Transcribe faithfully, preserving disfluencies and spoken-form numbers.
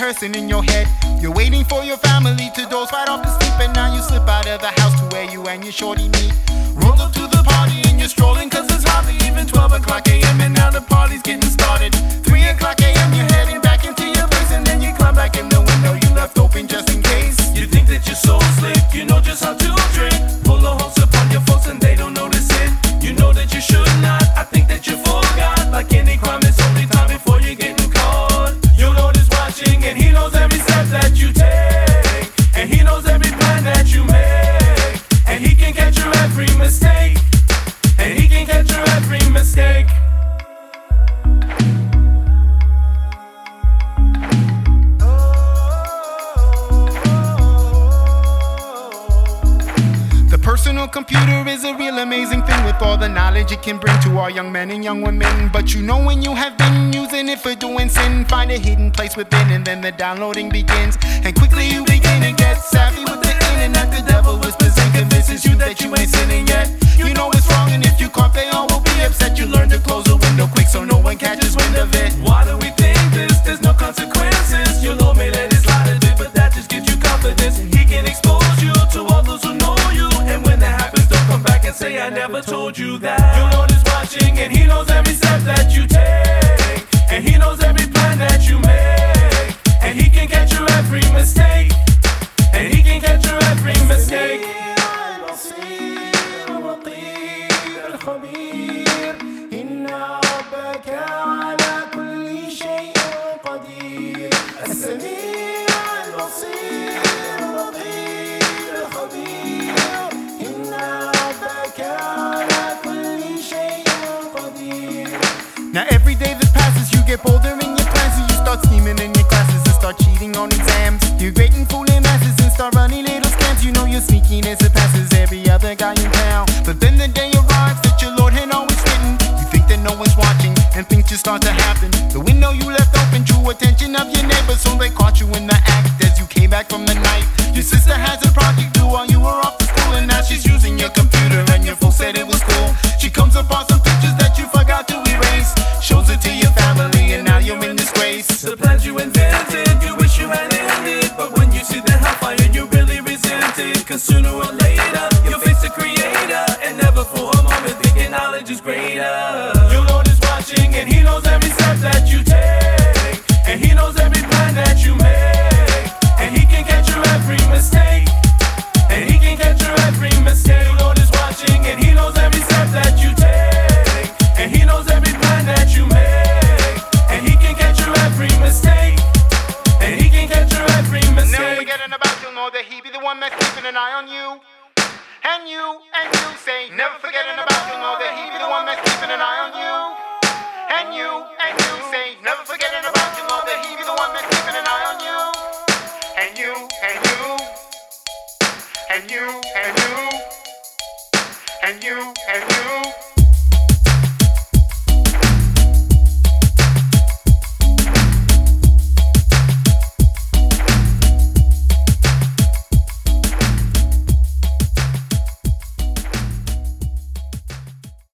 rehearsing in your head. You're waiting for your family to doze right off to sleep, and now you slip out of the house to where you and your shorty meet. Roll up to the party and you're strolling, cause it's hardly even twelve o'clock a m and now the party's getting started. three o'clock a m you're heading back into your place, and then you climb back in the window you left open just in case. You think that you're so slick, you know just how to drink. Pull a hose upon your folks and they don't notice it. You know that you should not, I think that you forgot. Like any crime, it's only time before you're getting caught. Your Lord is watching and he knows every step that you take, and he knows every plan that you make, and he can catch your every mistake, and he can catch your every mistake. Personal computer is a real amazing thing with all the knowledge it can bring to our young men and young women. But you know when you have been using it for doing sin, find a hidden place within and then the downloading begins. And quickly you begin to get savvy with the internet. The devil whispers and convinces you that you ain't sinning yet. You know it's wrong, and if you caught they all will be upset. You learn to close the window quick so no one catches wind of it. Why do we think this? There's no consequences. Your Lord may let it slide a bit, but that just gives you confidence. He can expose you to all those who know you, and when that happens, don't come back and say I never told you that. Your Lord is watching and he knows every step that you take, and he knows every plan that you make, and he can catch your every mistake, and he can catch your every mistake. Now every day that passes you get bolder in your plans, and you start scheming in your classes and start cheating on exams. You're great and fooling masses and start running little scams. You know your sneakiness surpasses every other guy in town. But then the day arrives that your Lord had always written. You think that no one's watching and things just start to happen. The window you left open drew attention of your neighbors, so they caught you in the act as you came back from the night. Your sister has a project due while you were off to school, and now she's using your computer and your folks said it was cool. She comes upon some pictures that you forgot to erase, shows it to your family, and now you're in disgrace. The plans you invented, you wish you had ended, but when you see the hellfire, you really resent it. Cause sooner or later, you'll face the creator, and never for a moment thinking knowledge is greater. Your Lord is watching, and he knows every step that you take, and he knows every plan that you make, and he can catch your every mistake, and he can catch your every mistake. Your Lord is watching, and he knows every step that you take, and he knows every plan that you make, and he can catch your every mistake, and he can catch your every mistake. Never forgetting about you, know that he be the one that's keeping an eye on you. And you, and you say, never forgetting about you, know that he be the one that's keeping an eye on you. And you, and you say, never forgetting about you, know that he be the one that's keeping an eye on you. And you, and you, and you, and you, and you, and you.